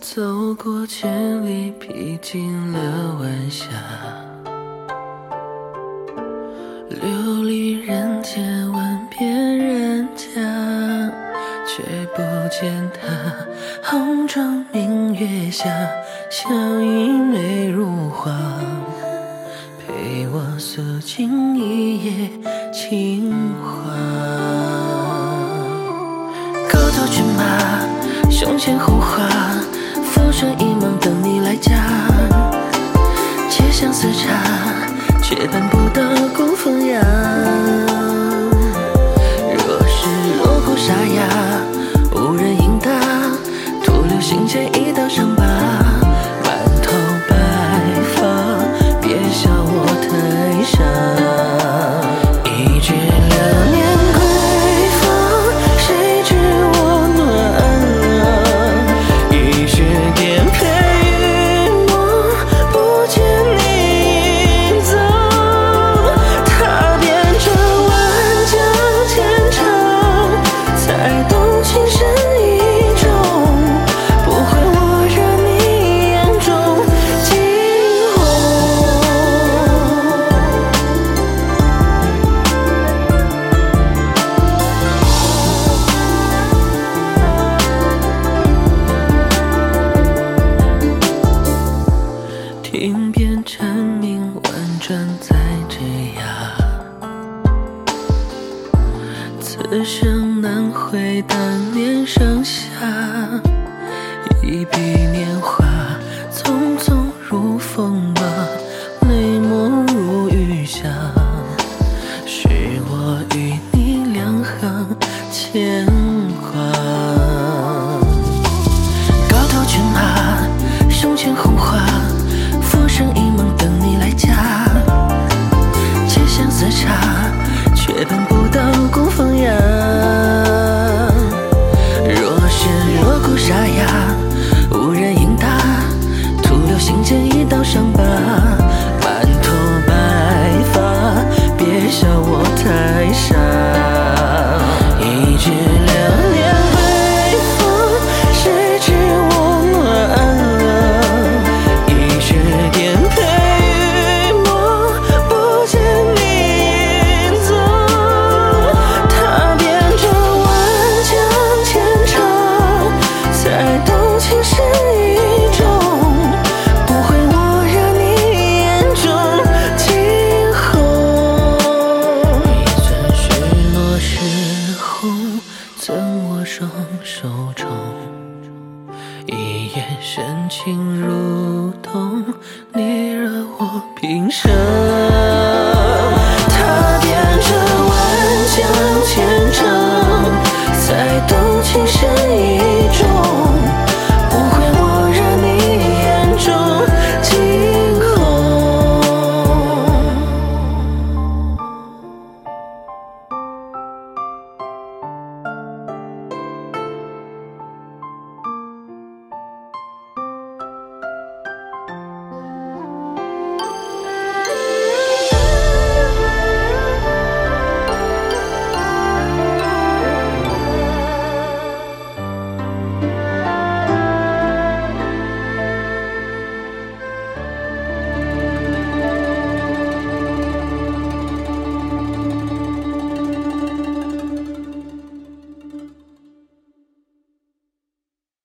走过千里，披尽了晚霞，流离人间，问遍人家，却不见他红妆明月下，笑意美如画，陪我诉尽一夜情话。高头骏马，胸前红花，浮生一梦等你来嫁，且相思茶，却盼不到供奉呀。若是锣鼓沙哑，无人应答，徒留心间一道伤疤，满头白发，别笑我太傻。一句流年归芳，谁知我暖，一曲颠沛雨墨，不见你影踪。踏遍这万江千场，才懂情深意重，不会我惹你眼中惊鸿。听遍蝉鸣婉转在枝桠，此生难回当年盛夏。一笔年华，匆匆如风马，泪墨如雨下，是我与你两行牵挂。高头骏马，胸前红花，浮生一梦等你来嫁，且相思茶，却盼不到供奉呀。若是锣鼓沙哑，无人应答，徒留心间一道伤疤，满头白发，别笑我太傻。一句流年归芳，谁知我暖，一曲颠沛雨墨，不见你影踪。踏遍这万江千场，才懂情深意重，不会我惹你眼中惊鸿。一寸许落时红，赠我双手中，一眼深情如冬，你惹我平生。